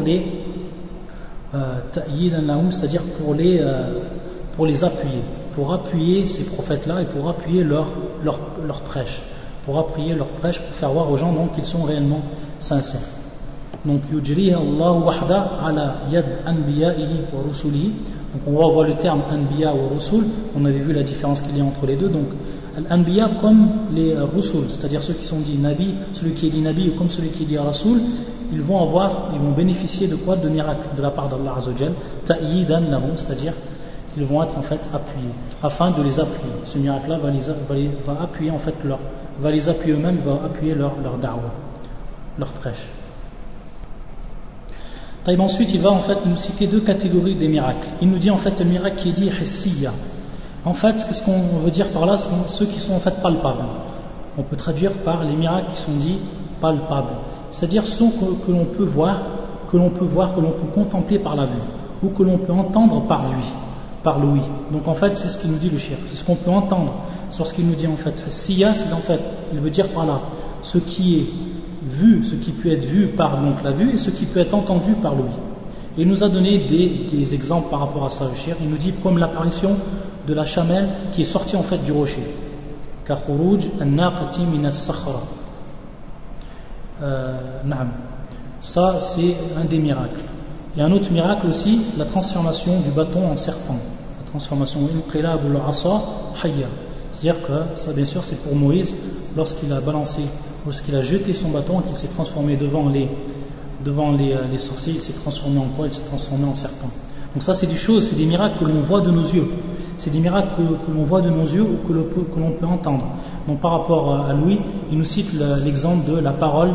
les appuyer, pour appuyer ces prophètes-là et pour appuyer leur prêche, pour faire voir aux gens donc qu'ils sont réellement sincères. Donc yujriha Allah wahda ala yad anbiya'ihi wa rusulihi. Donc on va voir le terme anbiya ou rusul, on avait vu la différence qu'il y a entre les deux. Donc al-anbiya comme les rusul, c'est-à-dire ceux qui sont dits nabi, celui qui est dit nabi ou comme celui qui est dit rasul, ils vont bénéficier de quoi? De miracles de la part d'Allah Azza wa Jal, ta'yidan lahum, c'est-à-dire qu'ils vont être en fait appuyés, afin de les appuyer. Ce miracle-là va appuyer en fait va les appuyer eux-mêmes, va appuyer leur da'wah, leur prêche. Ensuite, il va en fait nous citer deux catégories des miracles. Il nous dit en fait le miracle qui est dit hissiya. En fait, ce qu'on veut dire par là, c'est ceux qui sont en fait palpables. On peut traduire par les miracles qui sont dits palpables. C'est-à-dire ceux que l'on peut voir, que l'on peut contempler par la vue, ou que l'on peut entendre par l'ouïe. Donc en fait, c'est ce qu'il nous dit le shir. C'est ce qu'on peut entendre. Sur ce qu'il nous dit en fait hissiya, c'est en fait, il veut dire par là ce qui est vu, ce qui peut être vu par donc la vue et ce qui peut être entendu par l'ouïe. Et il nous a donné des exemples par rapport à ça, le shir. Il nous dit comme l'apparition de la chamelle qui est sortie en fait du rocher. Ka khuruj an-naqati min as-sakhra. Ça c'est un des miracles. Et un autre miracle aussi, la transformation du bâton en serpent. La transformation inqilab al-asa hayya. C'est-à-dire que ça bien sûr c'est pour Moïse lorsqu'il a jeté son bâton et qu'il s'est transformé devant les sorciers, il s'est transformé en quoi? Il s'est transformé en serpent. Donc ça c'est des miracles que l'on voit de nos yeux. C'est des miracles que l'on voit de nos yeux ou que l'on peut entendre. Donc par rapport à Louis, il nous cite l'exemple de la parole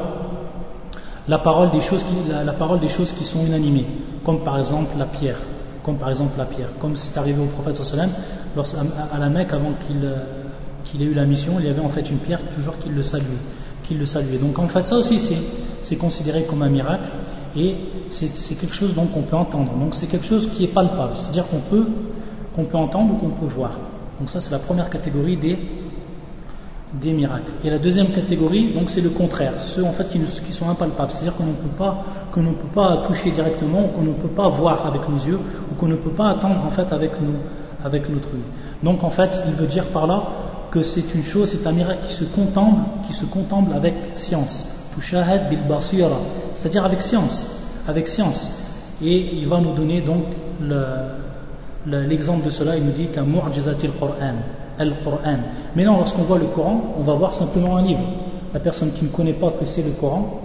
des choses qui sont inanimées, comme par exemple la pierre. Comme c'est arrivé au prophète sallallahu alayhi wa sallam, à la Mecque, avant qu'il ait eu la mission, il y avait en fait une pierre toujours qui le saluait. Donc en fait ça aussi c'est considéré comme un miracle et c'est quelque chose donc qu'on peut entendre. Donc c'est quelque chose qui est palpable, c'est-à-dire qu'on peut entendre ou qu'on peut voir. Donc ça c'est la première catégorie des miracles. Et la deuxième catégorie, donc c'est le contraire, c'est ceux en fait qui sont impalpables, c'est-à-dire qu'on ne peut pas toucher directement, ou qu'on ne peut pas voir avec nos yeux, ou qu'on ne peut pas attendre en fait avec notre œil. Donc en fait, il veut dire par là que c'est un miracle qui se contemple avec science. Tushahad bil basira, c'est-à-dire avec science. Et il va nous donner donc l'exemple de cela. Il nous dit qu'un mu'jizatil Qur'an. Mais non, lorsqu'on voit le Coran, on va voir simplement un livre. La personne qui ne connaît pas que c'est le Coran,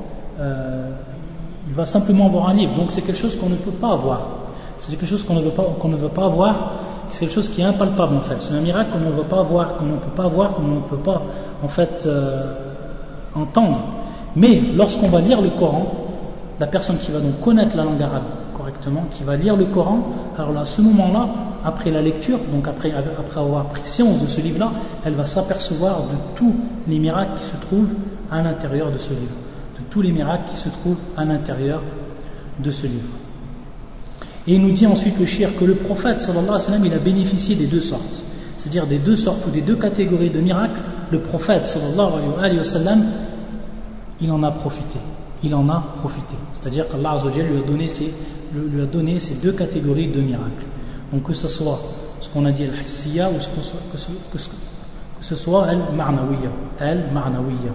il va simplement voir un livre. Donc c'est quelque chose qu'on ne peut pas avoir. C'est quelque chose qu'on ne veut pas avoir. C'est quelque chose qui est impalpable en fait. C'est un miracle qu'on ne veut pas voir, qu'on ne peut pas voir, qu'on ne peut pas en fait entendre. Mais lorsqu'on va lire le Coran, la personne qui va donc connaître la langue arabe correctement, qui va lire le Coran, alors là, à ce moment-là, après la lecture, donc après avoir pris science de ce livre-là, elle va s'apercevoir de tous les miracles qui se trouvent à l'intérieur de ce livre. Et il nous dit ensuite le shir que le prophète sallallahu alayhi wa sallam il a bénéficié des deux sortes, c'est-à-dire des deux sortes ou des deux catégories de miracles. Le prophète sallallahu alayhi wa sallam il en a profité, c'est-à-dire qu'Allah azza wa jalla lui a donné ces deux catégories de miracles. Donc que ce soit ce qu'on a dit al-hissiya ou que ce soit al-ma'nawiyya.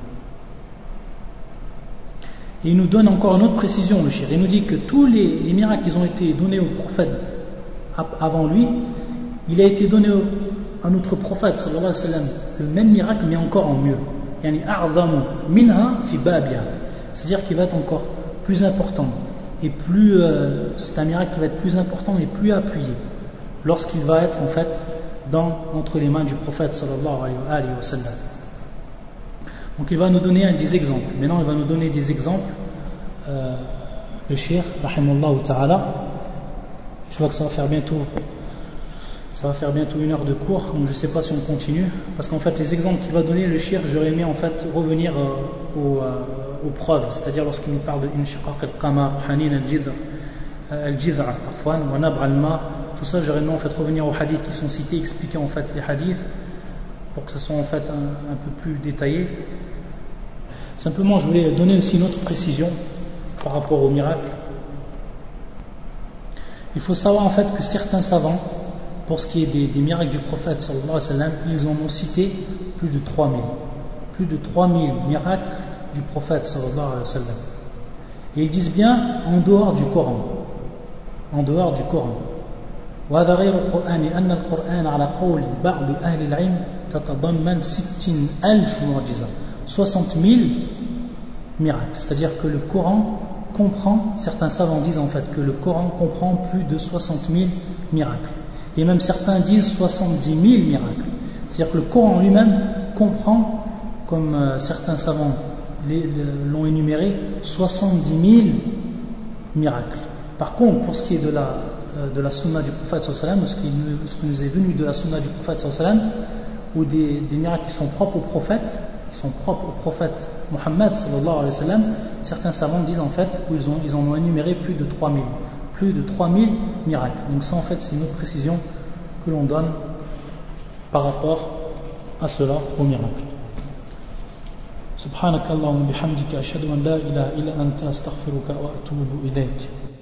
Et il nous donne encore une autre précision, le shir. Il nous dit que tous les miracles qui ont été donnés au prophète avant lui, il a été donné à notre prophète sallallahu alayhi wa sallam le même miracle mais encore en mieux. Yani a'zamu minha fi babiha. C'est-à-dire qu'il va être encore plus important et c'est un miracle qui va être plus important et plus appuyé. lorsqu'il va être en fait entre les mains du prophète sallallahu alayhi wa sallam. Donc il va nous donner des exemples. Maintenant il va nous donner des exemples, le cheikh rahimahullah ta'ala. Je vois que ça va faire bientôt 1 heure de cours, donc je ne sais pas si on continue, parce qu'en fait les exemples qu'il va donner le cheikh, j'aurais aimé en fait revenir aux preuves, c'est-à-dire lorsqu'il nous parle de inshiqaq al-qamar, hanin al-jid'a, parfois, wa nab' al-ma, tout ça j'aurais aimé en fait revenir aux hadiths qui sont cités, expliquer en fait les hadiths pour que ce soit en fait un peu plus détaillé. Simplement je voulais donner aussi une autre précision par rapport au miracle. Il faut savoir en fait que certains savants, pour ce qui est des miracles du prophète sallallahu alayhi wa sallam, ils en ont cité plus de 3000. Plus de 3000 miracles du prophète sallallahu alayhi wa sallam. Et ils disent bien en dehors du Coran. En dehors du Coran. وهذا غير القرآن أن القرآن على قول بعض أهل العلم تتضمن 60,000 معجزة. 60 000 miracles. C'est-à-dire que le Coran comprend, certains savants disent en fait que le Coran comprend plus de 60 000 miracles. Et même certains disent 70 000 miracles. C'est-à-dire que le Coran lui-même comprend, comme certains savants l'ont énuméré, 70 000 miracles. Par contre, pour ce qui est de la sunna du prophète sallallahu alayhi wa sallam, ce qui nous est venu de la sunna du prophète sallallahu alayhi wa sallam, ou des miracles qui sont propres au prophète, Muhammad sallallahu alayhi wa sallam, certains savants disent en fait qu'ils en ont énuméré plus de 3000. Plus de 3000 miracles. Donc ça en fait c'est une autre précision que l'on donne par rapport à cela, au miracle. Subhanakallahumma bihamdika ashhadu an la ilaha illa anta astaghfiruka wa atubu ilayk.